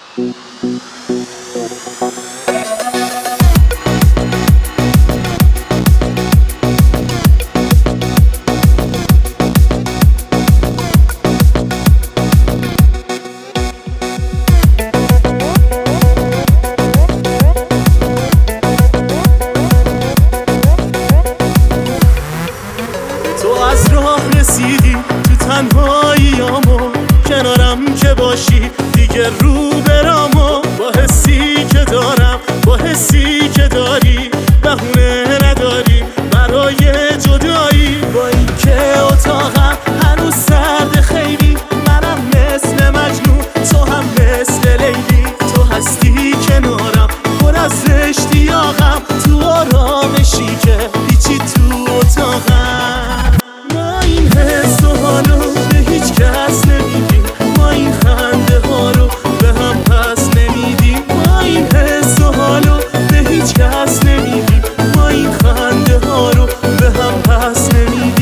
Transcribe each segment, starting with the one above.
رسیدی تو تنهاییامو، کنارم که باشی دیگه رو برامو. با حسی که دارم، با حسی که داری، بهونه نداری برای جدایی. با این که اتاقم هنوز سرد خیلی، منم مثل مجنون، تو هم مثل لیلی. تو هستی کنارم پر از اشتیاقم، تو آرامشی که هیچی تو اتاقم. ما این حس و حالو به هیچ کس نمیدیم، ما این خنده ها رو به هم پس نمیدیم. ما این حس و حالو به هیچ کس نمیدیم، ما این خنده ها رو به هم پس نمیدیم.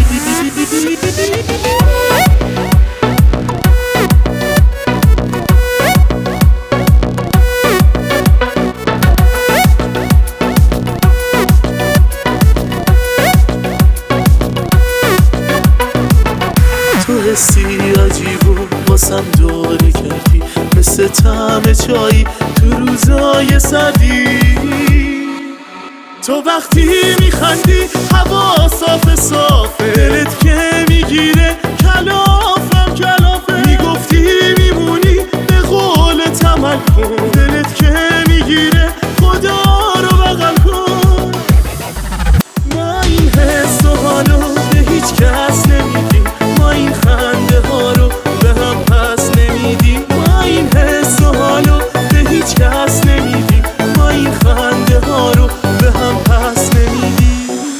تو حسی عجیب و واسم دوره کردی، مثل طعم چایی تو روزای سردی. تو وقتی میخندی هوا صاف صافه، دلت که میگیره کلافم کلافه. میگفتی میمونی به قول تمل کن، دلت که میگیره خدا رو بغل کن. ما این حس و حالو به هیچ کس نمیدیم، ما این خنده ها رو به هم پس نمیدیم. ما این حس و حالو به هیچ کس نمیدیم، ما این خنده ها رو به هم پس نمیدیم.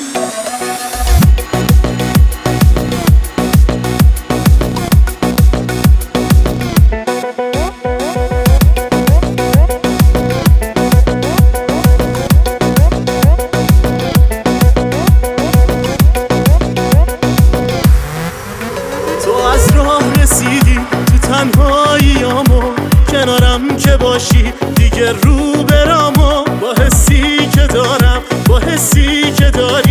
تو از راه رسیدی تو تنهاییامو، کنارم که باشی دیگه رو برامو. با حسی که دارم، با حسی که داری،